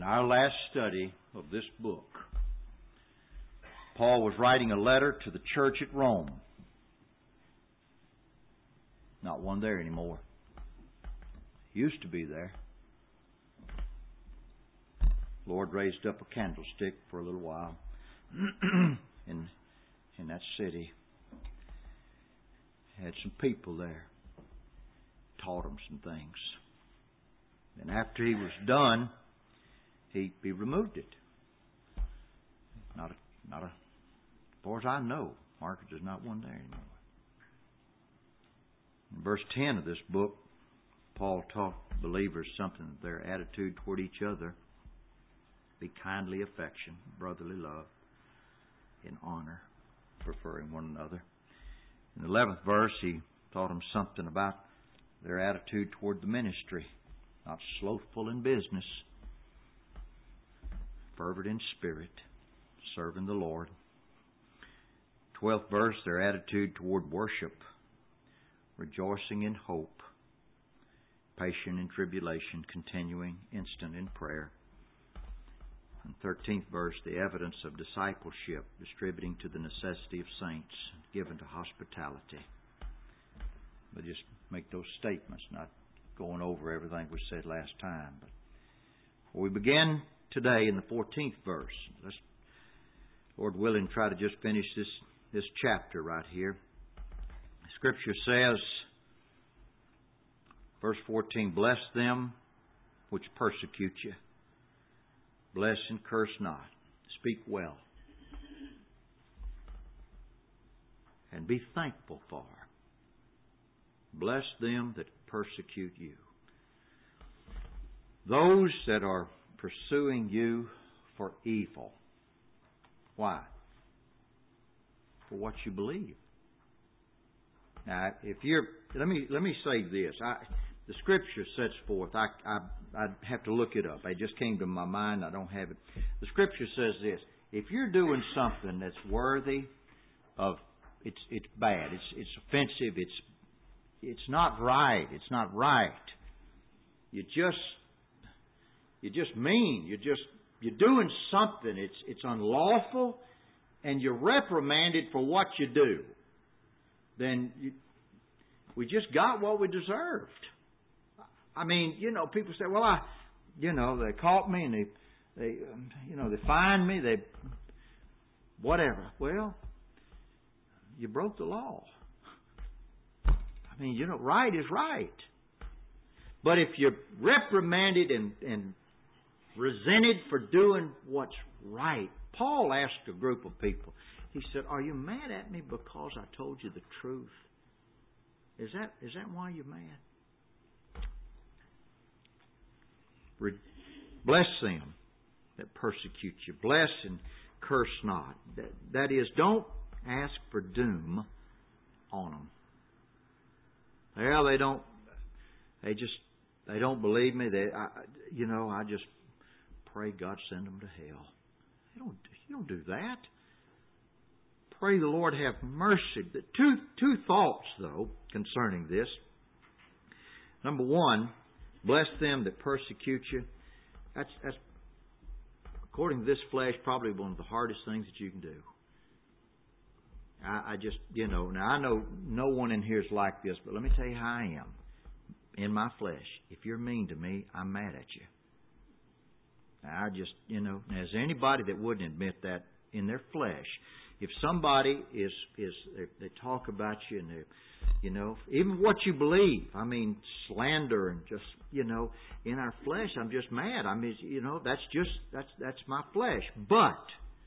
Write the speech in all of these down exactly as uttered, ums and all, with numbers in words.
our last study of this book, Paul was writing a letter to the church at Rome. Not one there anymore. Used to be there. Lord raised up a candlestick for a little while in in that city. Had some people there. Taught them some things. And after he was done, he, he removed it. Not a, not a, as far as I know, Margaret, there's not one there anymore. In verse ten of this book, Paul taught believers something of their attitude toward each other. Be kindly affection, brotherly love, in honor, preferring one another. In the eleventh verse, he taught them something about their attitude toward the ministry. Not slothful in business, fervent in spirit, serving the Lord. Twelfth verse, their attitude toward worship, rejoicing in hope, patient in tribulation, continuing instant in prayer. And thirteenth verse, the evidence of discipleship, distributing to the necessity of saints, given to hospitality. But just make those statements, not going over everything we said last time. But we begin today in the fourteenth verse. Let's, Lord willing, try to just finish this, this chapter right here. Scripture says, verse fourteen, bless them which persecute you. Bless and curse not. Speak well. And be thankful for. Bless them that persecute you. Those that are pursuing you for evil. Why? For what you believe. Now, if you're, let me let me say this. I, the Scripture sets forth. I I I'd have to look it up. It just came to my mind. I don't have it. The Scripture says this: if you're doing something that's worthy of, it's it's bad. It's it's offensive. It's it's not right. It's not right. You just you just mean. You just you're doing something. It's it's unlawful, and you're reprimanded for what you do. Then you, we just got what we deserved. I mean, you know, people say, well, I, you know, they caught me and they, they, um, you know, they fined me, they, whatever. Well, you broke the law. I mean, you know, right is right. But if you're reprimanded and, and resented for doing what's right, Paul asked a group of people, he said, are you mad at me because I told you the truth? Is that is that why you're mad? Bless them that persecute you. Bless and curse not. That, that is, don't ask for doom on them. Well, they don't. They just they don't believe me. They, I, you know, I just pray God send them to hell. You don't. You don't do that. Pray the Lord have mercy. Two two thoughts though concerning this. Number one. Bless them that persecute you. That's, that's, according to this flesh, probably one of the hardest things that you can do. I, I just, you know, now I know no one in here is like this, but let me tell you how I am. In my flesh, if you're mean to me, I'm mad at you. I just, you know, now, is there anybody that wouldn't admit that in their flesh? If somebody is, is they, they talk about you and they, you know, even what you believe, I mean, slander and just, you know, in our flesh, I'm just mad. I mean, you know, that's just, that's, that's my flesh. But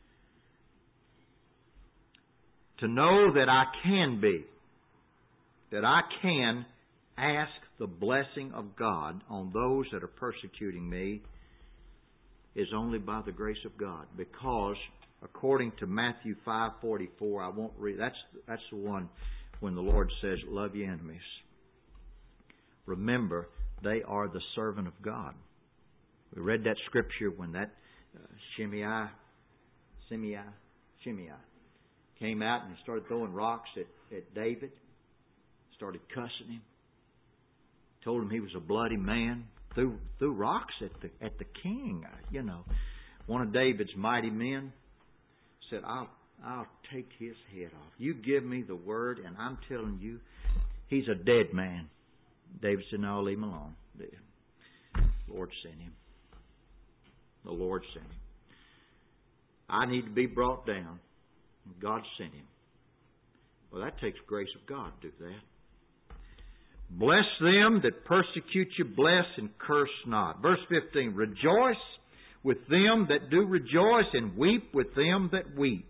to know that I can be, that I can ask the blessing of God on those that are persecuting me is only by the grace of God. Because according to Matthew five forty-four, I won't read, that's, that's the one when the Lord says, love your enemies. Remember, they are the servant of God. We read that scripture when that uh, Shimei, Shimei, Shimei came out and started throwing rocks at, at David, started cussing him, told him he was a bloody man, threw, threw rocks at the at the king. You know, one of David's mighty men said, "I'll I'll take his head off. You give me the word, and I'm telling you, he's a dead man." David said, "No, leave him alone." The Lord sent him. The Lord sent him. I need to be brought down. God sent him. Well, that takes grace of God to do that. Bless them that persecute you, bless and curse not. Verse fifteen, rejoice with them that do rejoice, and weep with them that weep.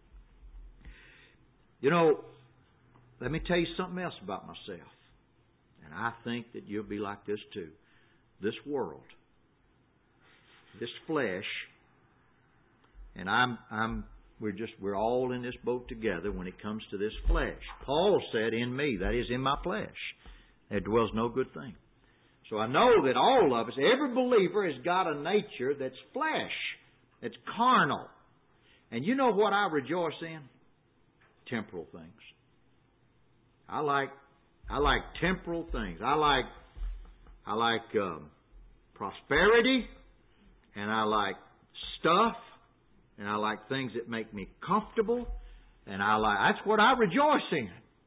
You know, let me tell you something else about myself. And I think that you'll be like this too. This world, this flesh, and I'm, I'm, we're just, we're all in this boat together when it comes to this flesh. Paul said, "In me," that is, in my flesh, there dwells no good thing. So I know that all of us, every believer, has got a nature that's flesh, that's carnal. And you know what I rejoice in? Temporal things. I like, I like temporal things. I like, I like um, prosperity, and I like stuff, and I like things that make me comfortable, and I like. That's what I rejoice in.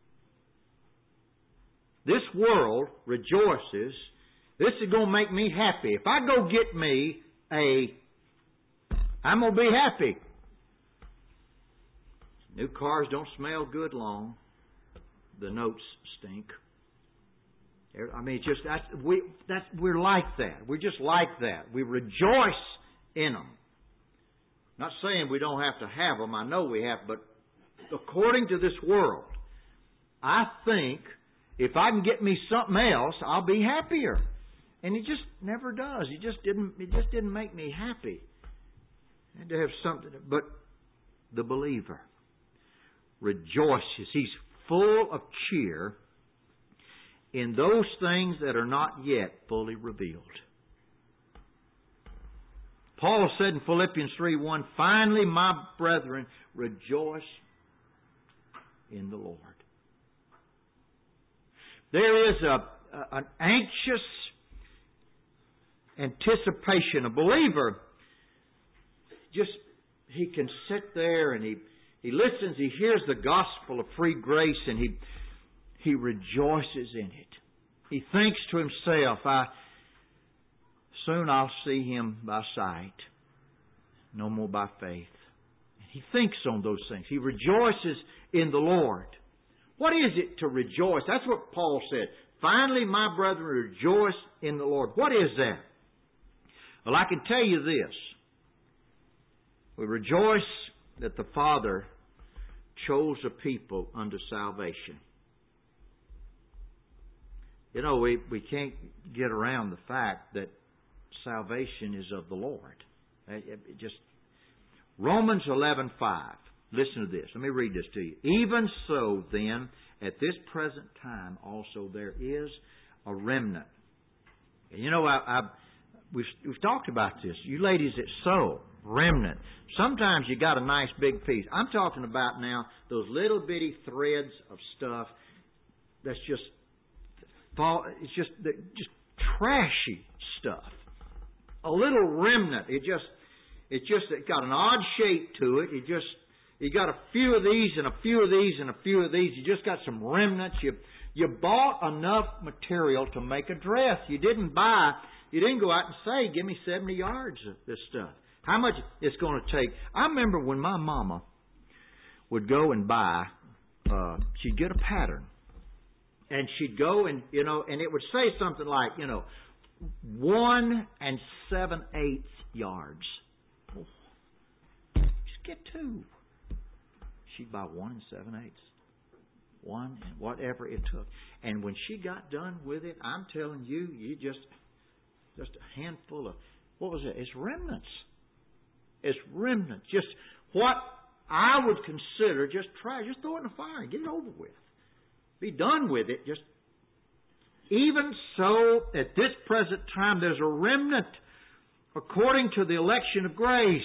This world rejoices. This is going to make me happy. If I go get me a, I'm going to be happy. New cars don't smell good long. The notes stink. I mean, it's just that's we that's we're like that. We're just like that. We rejoice in them. Not saying we don't have to have them. I know we have, but according to this world, I think if I can get me something else, I'll be happier. And it just never does. It just didn't. It just didn't make me happy. I had to have something. But the believer rejoices. He's full of cheer in those things that are not yet fully revealed. Paul said in Philippians three one, "Finally, my brethren, rejoice in the Lord." There is a, a an anxious anticipation. A believer, just he can sit there and he he listens. He hears the gospel of free grace, and he he rejoices in it. He thinks to himself, "I soon I'll see Him by sight, no more by faith." He thinks on those things. He rejoices in the Lord. What is it to rejoice? That's what Paul said. "Finally, my brethren, rejoice in the Lord." What is that? Well, I can tell you this. We rejoice that the Father chose a people unto salvation. You know, we, we can't get around the fact that salvation is of the Lord. It, it just Romans eleven five. Listen to this. Let me read this to you. "Even so, then, at this present time also there is a remnant." And you know, I, I we've, we've talked about this. You ladies that sew, remnant. Sometimes you got a nice big piece. I'm talking about now those little bitty threads of stuff that's just fall. It's just just trashy stuff. A little remnant. It just it just it got an odd shape to it. It just you got a few of these and a few of these and a few of these. You just got some remnants. You you bought enough material to make a dress. You didn't buy. You didn't go out and say, "Give me seventy yards of this stuff." How much it's going to take? I remember when my mama would go and buy. Uh, she'd get a pattern, and she'd go and you know, and it would say something like, you know, one and seven eighths yards. Oh, just get two. She'd buy one and seven eighths. One and whatever it took. And when she got done with it, I'm telling you, you just just a handful of, what was it? It's remnants. It's remnants. Just what I would consider, just try, just throw it in the fire and get it over with. Be done with it. Just even so, at this present time, there's a remnant according to the election of grace.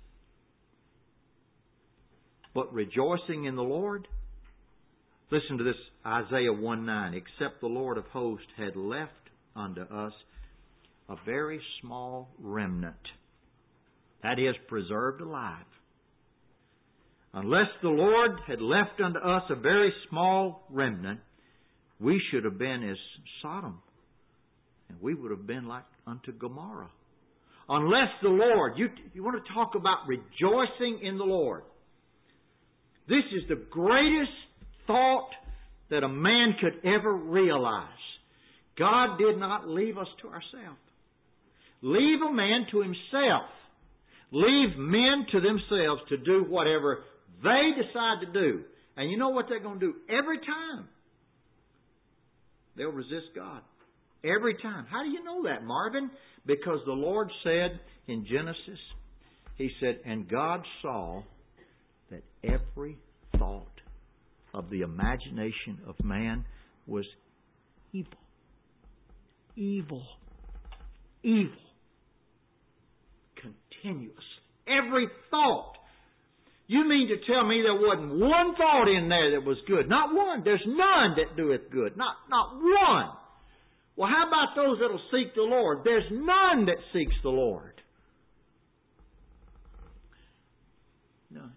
But rejoicing in the Lord. Listen to this, Isaiah one nine. "Except the Lord of hosts had left unto us a very small remnant. That is, preserved alive. Unless the Lord had left unto us a very small remnant, we should have been as Sodom. And we would have been like unto Gomorrah. Unless the Lord, you, you want to talk about rejoicing in the Lord. This is the greatest thought that a man could ever realize. God did not leave us to ourselves. Leave a man to himself. Leave men to themselves to do whatever they decide to do. And you know what they're going to do? Every time, they'll resist God. Every time. How do you know that, Marvin? Because the Lord said in Genesis, He said, and God saw that every thought of the imagination of man was evil. Evil. Evil. Continuous. Every thought. You mean to tell me there wasn't one thought in there that was good? Not one. There's none that doeth good. Not, not one. Well, how about those that will seek the Lord? There's none that seeks the Lord. None.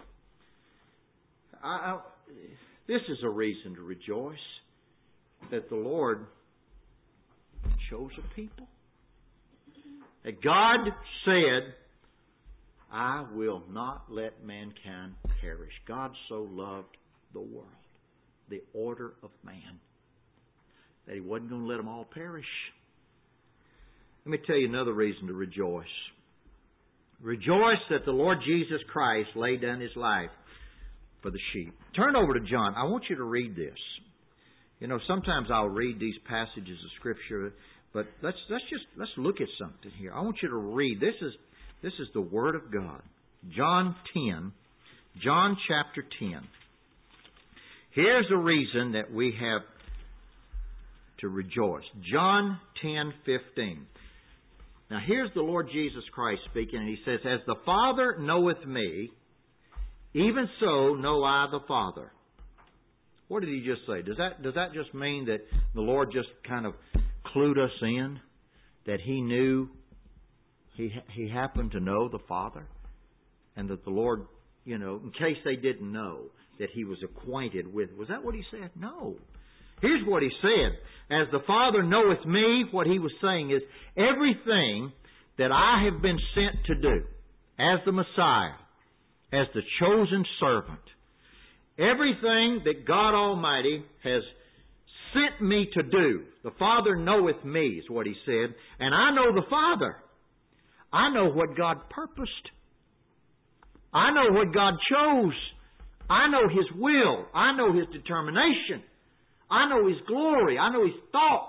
I, I, this is a reason to rejoice that the Lord chose a people. That God said, I will not let mankind perish. God so loved the world, the order of man, that He wasn't going to let them all perish. Let me tell you another reason to rejoice. Rejoice that the Lord Jesus Christ laid down His life for the sheep. Turn over to John. I want you to read this. You know, sometimes I'll read these passages of Scripture, but let's let's just let's look at something here. I want you to read. This is this is the Word of God. John ten. John chapter ten. Here's a reason that we have to rejoice. John ten fifteen. Now here's the Lord Jesus Christ speaking, and He says, as the Father knoweth me, even so know I the Father. What did He just say? Does that does that just mean that the Lord just kind of clued us in? That He knew, He He happened to know the Father? And that the Lord, you know, in case they didn't know, that He was acquainted with. Was that what He said? No. Here's what He said. As the Father knoweth me, what He was saying is, everything that I have been sent to do, as the Messiah, as the chosen servant, everything that God Almighty has sent me to do, the Father knoweth me, is what He said, and I know the Father. I know what God purposed. I know what God chose. I know His will. I know His determination. I know His glory. I know His thoughts.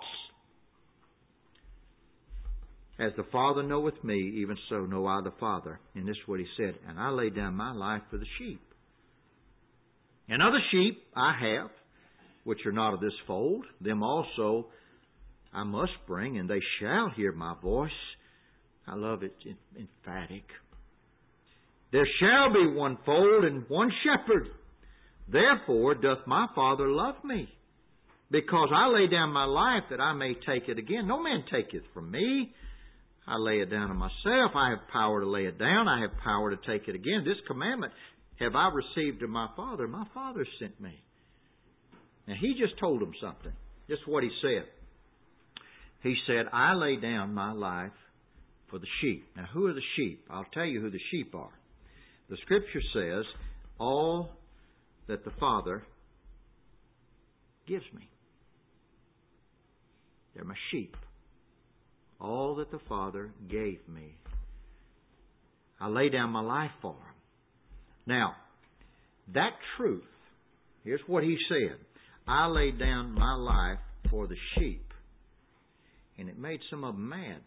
As the Father knoweth me, even so know I the Father. And this is what He said, and I lay down my life for the sheep. And other sheep I have, which are not of this fold, them also I must bring, and they shall hear my voice. I love it, emphatic. There shall be one fold and one shepherd. Therefore doth my Father love me, because I lay down my life that I may take it again. No man taketh from me. I lay it down of myself. I have power to lay it down. I have power to take it again. This commandment have I received of my Father. My Father sent me. Now, He just told them something. Just what He said. He said, I lay down my life for the sheep. Now, who are the sheep? I'll tell you who the sheep are. The Scripture says, all that the Father gives me. They're my sheep. All that the Father gave me. I lay down my life for them. Now, that truth, here's what He said. I laid down my life for the sheep. And it made some of them mad.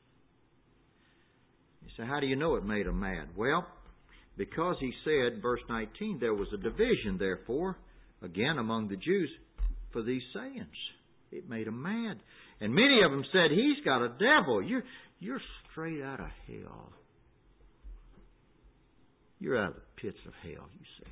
You say, how do you know it made them mad? Well, because He said, verse nineteen, there was a division, therefore, again among the Jews, for these sayings. It made them mad. And many of them said, He's got a devil. You're, you're straight out of hell. You're out of the pits of hell, you say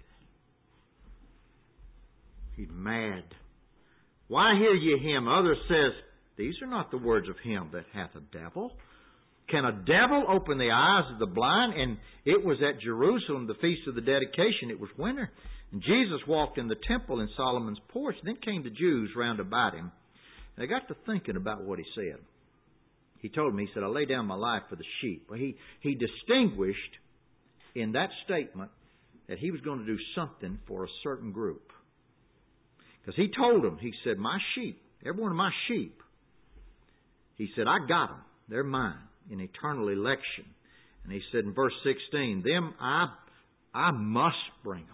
that. He's mad. Why hear ye Him? Others says, These are not the words of him that hath a devil. Can a devil open the eyes of the blind? And it was at Jerusalem, the feast of the dedication. It was winter. And Jesus walked in the temple in Solomon's porch. Then came the Jews round about him. And they got to thinking about what he said. He told me, he said, I lay down my life for the sheep. Well, he, he distinguished in that statement that he was going to do something for a certain group. Because he told them, he said, my sheep, every one of my sheep, he said, I got them. They're mine in eternal election. And he said in verse sixteen, them I, I must bring them.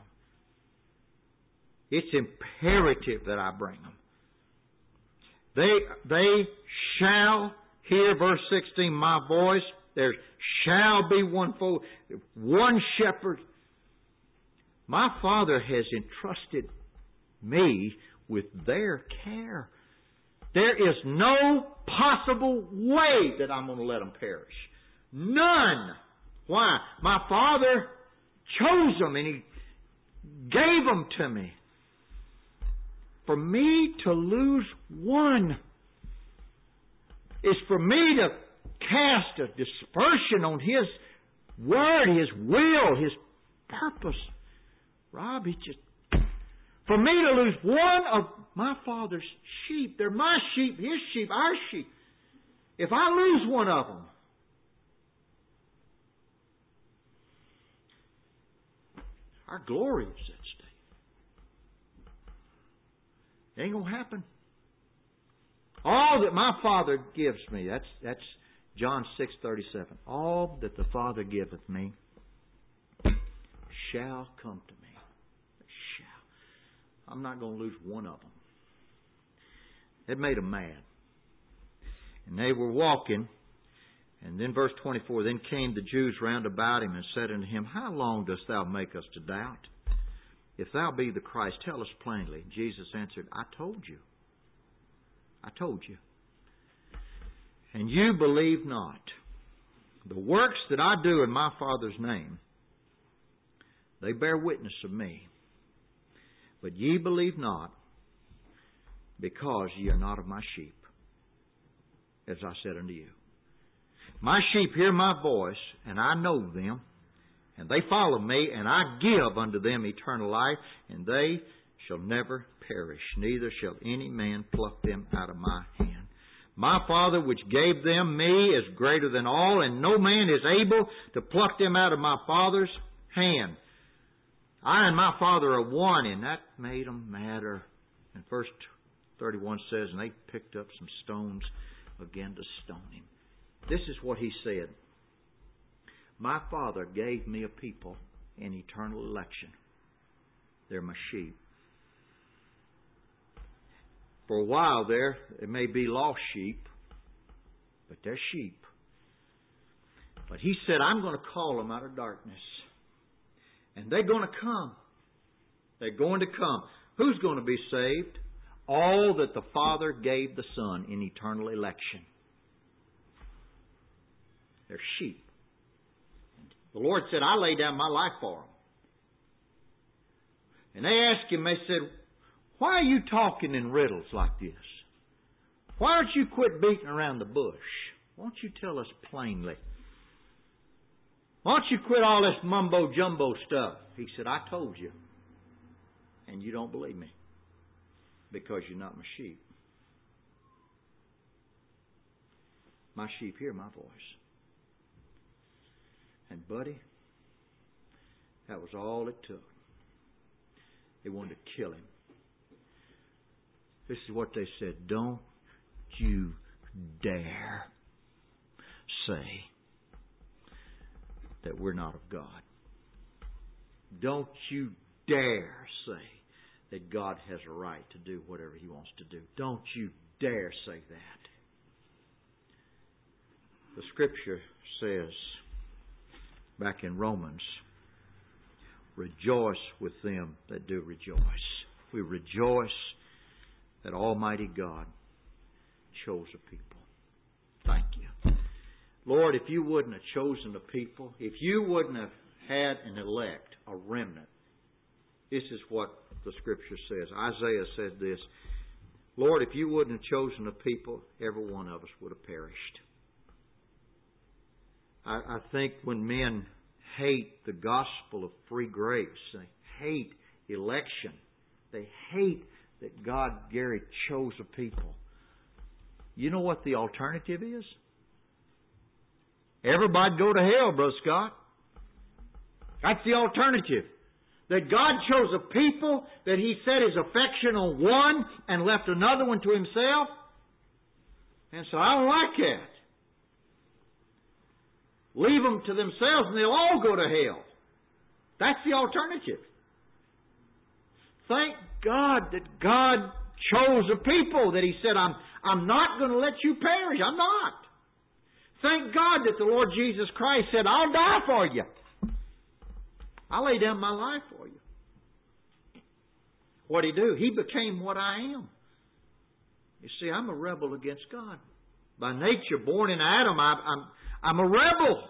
It's imperative that I bring them. They, they shall hear, verse sixteen, my voice. There shall be one fold, one shepherd. My Father has entrusted me with their care. There is no possible way that I'm going to let them perish. None. Why? My Father chose them and He gave them to me. For me to lose one is for me to cast a dispersion on His Word, His will, His purpose. Rob, He just... For me to lose one of my Father's sheep. They're my sheep, His sheep, our sheep. If I lose one of them, our glory is at stake. It ain't going to happen. All that my Father gives me, that's that's John six thirty-seven. All that the Father giveth me shall come to me. Shall. I'm not going to lose one of them. It made them mad. And they were walking. And then verse twenty-four, then came the Jews round about him and said unto him, how long dost thou make us to doubt? If thou be the Christ, tell us plainly. Jesus answered, I told you. I told you. And you believe not. The works that I do in my Father's name, they bear witness of me. But ye believe not, because ye are not of my sheep, as I said unto you. My sheep hear my voice, and I know them, and they follow me, and I give unto them eternal life, and they shall never perish, neither shall any man pluck them out of my hand. My Father which gave them me is greater than all, and no man is able to pluck them out of my Father's hand. I and my Father are one, and that made them madder. And verse thirty-one says, and they picked up some stones again to stone him. This is what he said. My Father gave me a people in eternal election. They're my sheep. For a while there, it may be lost sheep, but they're sheep. But he said, I'm going to call them out of darkness. And they're going to come. They're going to come. Who's going to be saved? All that the Father gave the Son in eternal election. They're sheep. The Lord said, I lay down my life for them. And they asked him, they said, why are you talking in riddles like this? Why don't you quit beating around the bush? Why don't you tell us plainly? Why don't you quit all this mumbo-jumbo stuff? He said, I told you. And you don't believe me. Because you're not my sheep. My sheep hear my voice. And buddy, that was all it took. They wanted to kill him. This is what they said. Don't you dare say that we're not of God. Don't you dare say that God has a right to do whatever He wants to do. Don't you dare say that. The Scripture says, back in Romans, rejoice with them that do rejoice. We rejoice that Almighty God chose a people. Thank you. Lord, if you wouldn't have chosen a people, if you wouldn't have had an elect, a remnant, this is what the Scripture says. Isaiah said this, Lord, if you wouldn't have chosen a people, every one of us would have perished. I, I think when men hate the gospel of free grace, they hate election, they hate that God, Gary, chose a people. You know what the alternative is? Everybody go to hell, Brother Scott. That's the alternative. That God chose a people that He set His affection on one and left another one to Himself. And so I don't like that. Leave them to themselves and they'll all go to hell. That's the alternative. Thank God that God chose a people, that He said, I'm, I'm not going to let you perish. I'm not. Thank God that the Lord Jesus Christ said, I'll die for you. I'll lay down my life for you. What did He do? He became what I am. You see, I'm a rebel against God. By nature, born in Adam, I, I'm, I'm a rebel.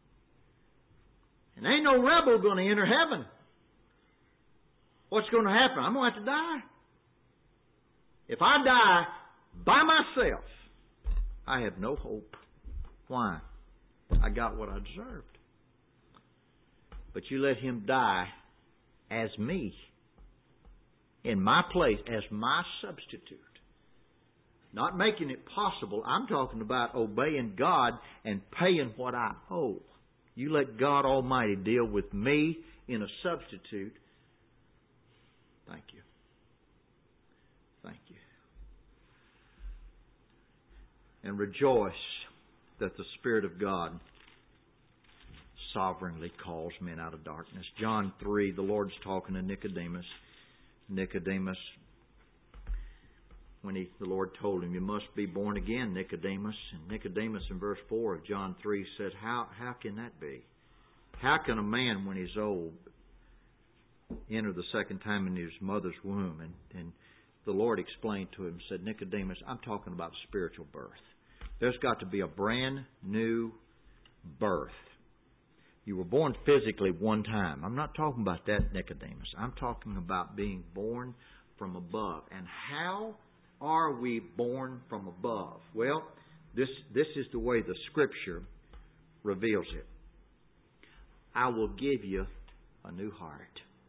And ain't no rebel going to enter heaven. What's going to happen? I'm going to have to die. If I die by myself, I have no hope. Why? I got what I deserved. But you let Him die as me, in my place, as my substitute. Not making it possible. I'm talking about obeying God and paying what I owe. You let God Almighty deal with me in a substitute. Thank you. Thank you. And rejoice that the Spirit of God sovereignly calls men out of darkness. John three, the Lord's talking to Nicodemus. Nicodemus, when he, the Lord told him, you must be born again, Nicodemus. And Nicodemus in verse four of John three said, how, how can that be? How can a man, when he's old, enter the second time in his mother's womb? And, and the Lord explained to him, said, Nicodemus, I'm talking about spiritual birth. There's got to be a brand new birth. You were born physically one time. I'm not talking about that, Nicodemus. I'm talking about being born from above. And how are we born from above? Well, this, this is the way the Scripture reveals it. I will give you a new heart.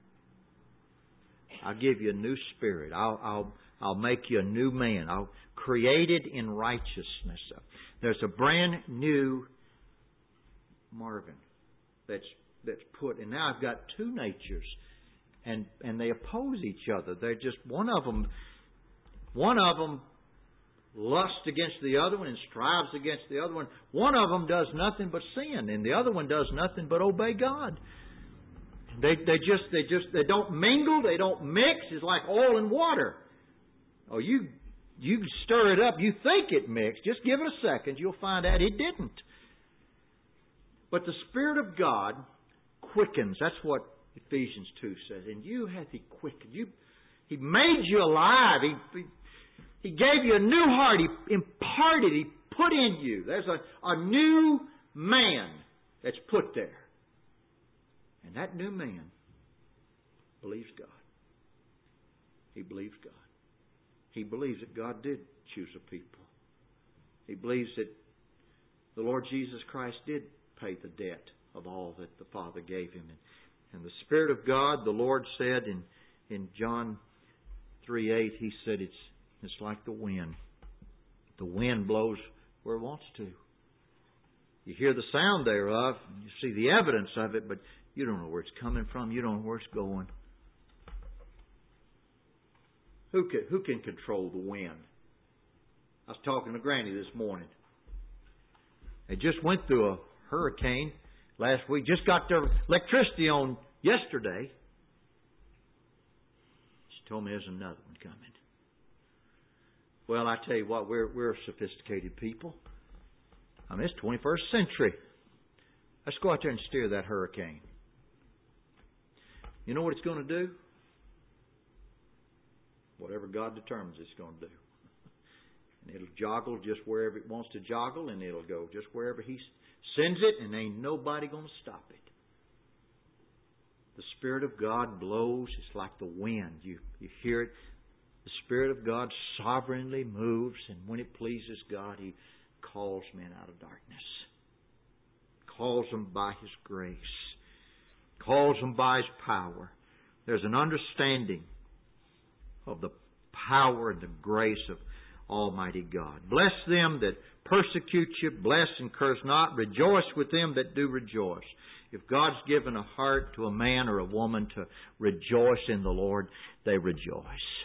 I'll give you a new spirit. I'll, I'll, I'll make you a new man. I'll created in righteousness. There's a brand new Marvin that's that's put, and now I've got two natures, and and they oppose each other. They're just one of them. One of them lusts against the other one and strives against the other one. One of them does nothing but sin, and the other one does nothing but obey God. They they just they just they don't mingle. They don't mix. It's like oil and water. Oh, you you stir it up. You think it mixed. Just give it a second. You'll find out it didn't. But the Spirit of God quickens. That's what Ephesians two says. And you hath He quickened. You, He made you alive. He, he, he gave you a new heart. He imparted. He put in you. There's a, a new man that's put there. And that new man believes God. He believes God. He believes that God did choose a people. He believes that the Lord Jesus Christ did pay the debt of all that the Father gave Him. And, and the Spirit of God, the Lord said in, in John three eight, He said it's it's like the wind. The wind blows where it wants to. You hear the sound thereof, you see the evidence of it, but you don't know where it's coming from. You don't know where it's going. Who can, who can control the wind? I was talking to Granny this morning. They just went through a hurricane last week. Just got their electricity on yesterday. She told me there's another one coming. Well, I tell you what, we're we're sophisticated people. I mean, it's twenty-first century. Let's go out there and steer that hurricane. You know what it's going to do? Whatever God determines it's going to do. And it'll joggle just wherever it wants to joggle, and it'll go just wherever He sends it, and ain't nobody going to stop it. The Spirit of God blows. It's like the wind. You, you hear it. The Spirit of God sovereignly moves, and when it pleases God, He calls men out of darkness. Calls them by His grace. Calls them by His power. There's an understanding of the power and the grace of Almighty God. Bless them that persecute you. Bless and curse not. Rejoice with them that do rejoice. If God's given a heart to a man or a woman to rejoice in the Lord, they rejoice.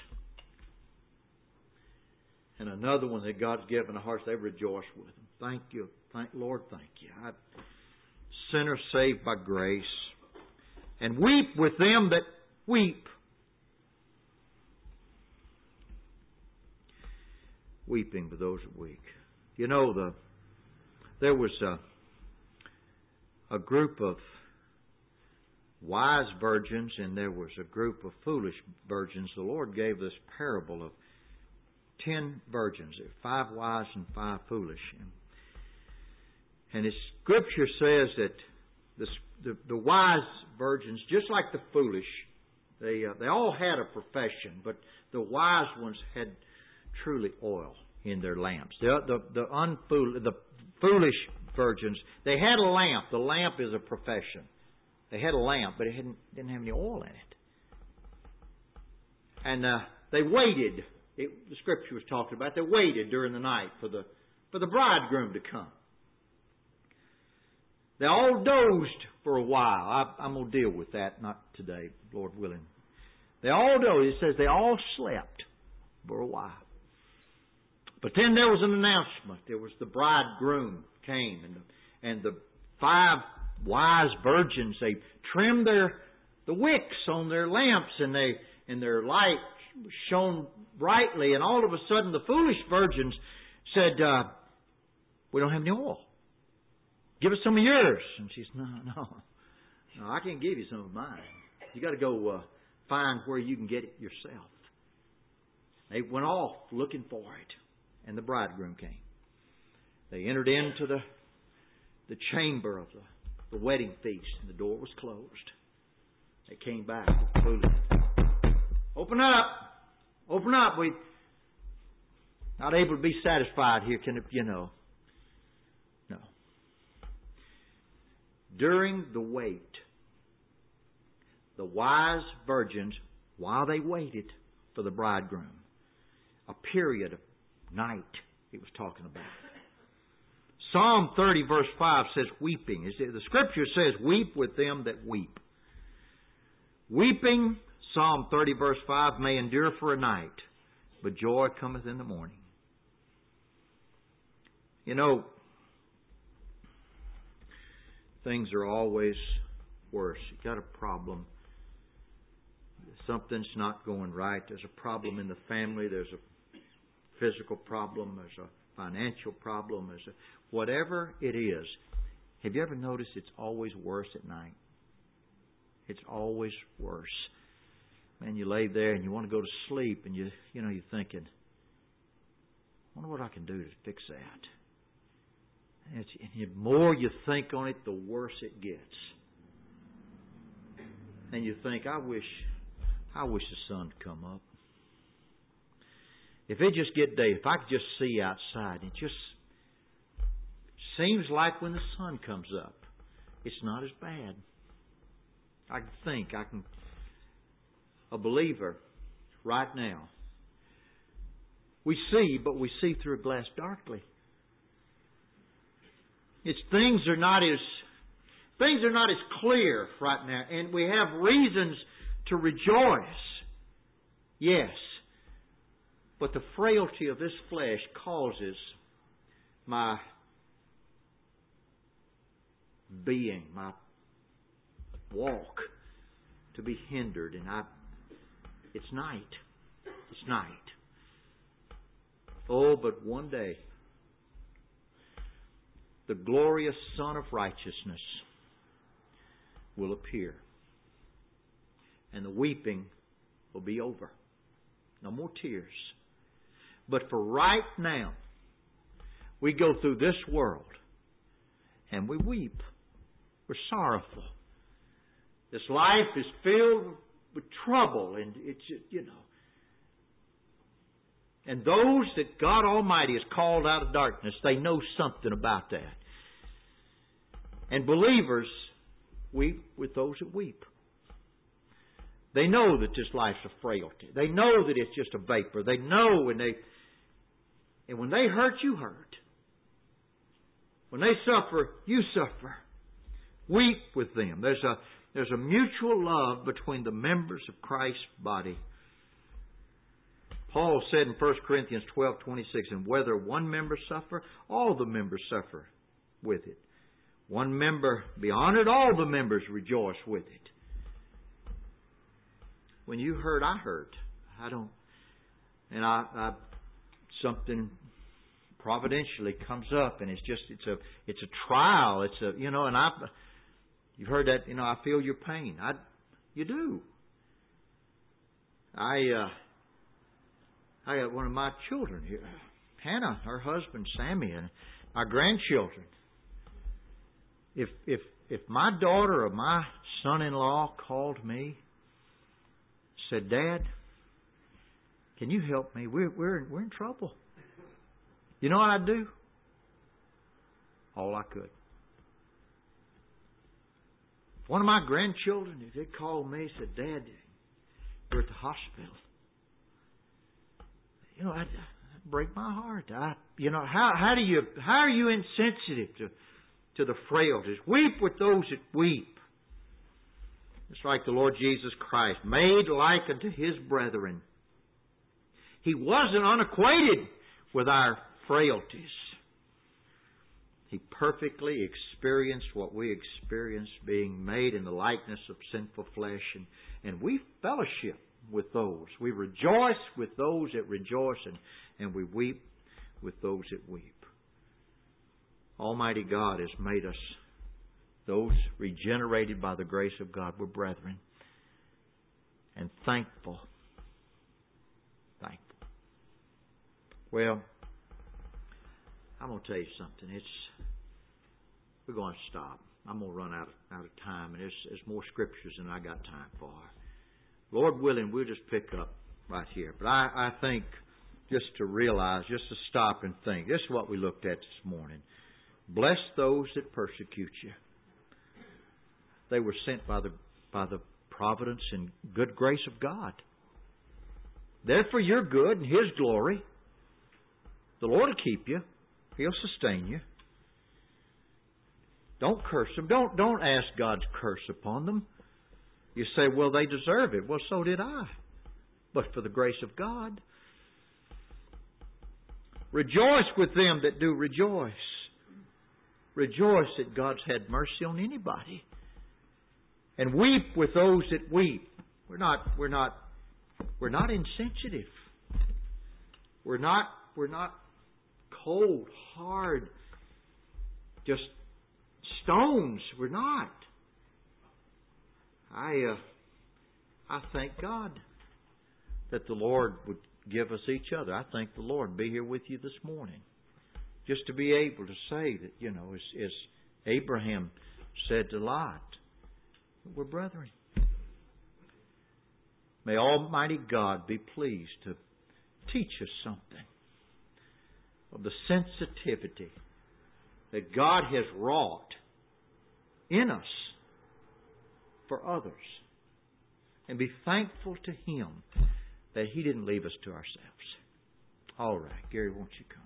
And another one that God's given a heart, they rejoice with them. Thank you. Thank Lord, thank you. I, sinner saved by grace. And weep with them that weep. Weeping for those that weep. You know, the there was a, a group of wise virgins and there was a group of foolish virgins. The Lord gave this parable of ten virgins, five wise and five foolish. And the Scripture says that the, the, the wise virgins, just like the foolish, they uh, they all had a profession, but the wise ones had truly oil in their lamps. The the the, unfool, the foolish virgins, they had a lamp. The lamp is a profession. They had a lamp, but it hadn't, didn't have any oil in it. And uh, they waited. It, the Scripture was talking about. They waited during the night for the for the bridegroom to come. They all dozed for a while. I, I'm going to deal with that, not today, Lord willing. They all dozed. It says they all slept for a while. But then there was an announcement. There was the bridegroom came, and the, and the five wise virgins, they trimmed their the wicks on their lamps, and they and their light shone brightly. And all of a sudden, the foolish virgins said, uh, "We don't have any oil. Give us some of yours." And she said, "No, no, no, I can't give you some of mine. You got to go uh, find where you can get it yourself." They went off looking for it. And the bridegroom came. They entered into the the chamber of the, the wedding feast, and the door was closed. They came back with food. Open up! Open up! We not able to be satisfied here, can it, you know. No. During the wait, the wise virgins, while they waited for the bridegroom, a period of night he was talking about. Psalm thirty verse five says weeping. The Scripture says weep with them that weep. Weeping, Psalm thirty verse five, may endure for a night, but joy cometh in the morning. You know, things are always worse. You've got a problem. Something's not going right. There's a problem in the family. There's a physical problem, there's a financial problem, there's a, whatever it is. Have you ever noticed it's always worse at night? It's always worse. Man, you lay there and you want to go to sleep, and you you know you're thinking, I wonder what I can do to fix that. And, it's, and the more you think on it, the worse it gets. And you think, I wish, I wish the sun would come up. If it just get day, if I could just see outside, it just seems like when the sun comes up, it's not as bad. I can think, I can, a believer right now, we see, but we see through a glass darkly. It's things are not as, things are not as clear right now, and we have reasons to rejoice. Yes. But the frailty of this flesh causes my being, my walk to be hindered. And I, it's night. It's night. Oh, but one day, the glorious Son of Righteousness will appear. And the weeping will be over. No more tears. But for right now, we go through this world and we weep. We're sorrowful. This life is filled with trouble, and it's, you know, And those that God Almighty has called out of darkness, they know something about that. And believers weep with those that weep. They know that this life's a frailty. They know that it's just a vapor. They know when they... And when they hurt, you hurt. When they suffer, you suffer. Weep with them. There's a, there's a mutual love between the members of Christ's body. Paul said in First Corinthians twelve twenty-six, and whether one member suffer, all the members suffer with it. One member be honored, all the members rejoice with it. When you hurt, I hurt. I don't, and I, I something providentially comes up, and it's just it's a it's a trial. It's a you know, and I you've heard that you know I feel your pain. I you do. I uh, I got one of my children here, Hannah, her husband Sammy, and my grandchildren. If if if my daughter or my son-in-law called me, said, "Dad, can you help me? We're we're we're in trouble." You know what I'd do? All I could. If one of my grandchildren, if they called me, said, "Dad, we're at the hospital," you know, I'd, I'd break my heart. I, you know, how how do you how are you insensitive to to the frailties? Weep with those that weep. It's like the Lord Jesus Christ, made like unto His brethren. He wasn't unacquainted with our frailties. He perfectly experienced what we experienced, being made in the likeness of sinful flesh. And, and we fellowship with those. We rejoice with those that rejoice, and, and we weep with those that weep. Almighty God has made us, those regenerated by the grace of God, we're brethren. And thankful. Thankful. Well, I'm going to tell you something. It's we're going to stop. I'm going to run out of, out of time, and there's, there's more scriptures than I got time for. Lord willing, we'll just pick up right here. But I, I think just to realize, just to stop and think. This is what we looked at this morning. Bless those that persecute you. They were sent by the by the providence and good grace of God. They're for your good and His glory. The Lord will keep you. He'll sustain you. Don't curse them. Don't don't ask God's curse upon them. You say, well, they deserve it. Well, so did I. But for the grace of God. Rejoice with them that do rejoice. Rejoice that God's had mercy on anybody. And weep with those that weep. We're not we're not we're not insensitive. We're not we're not cold, hard, just stones. We're not. I uh, I thank God that the Lord would give us each other. I thank the Lord be here with you this morning. Just to be able to say that, you know, as, as Abraham said to Lot, we're brethren. May Almighty God be pleased to teach us something of the sensitivity that God has wrought in us for others. And be thankful to Him that He didn't leave us to ourselves. All right, Gary, won't you come?